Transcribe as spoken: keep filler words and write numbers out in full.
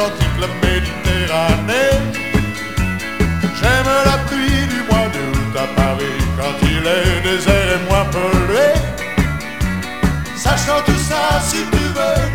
gentil club Méditerranée. J'aime la pluie du mois d'août à Paris, quand il est désert et moins pollué. Sachant tout ça, si tu veux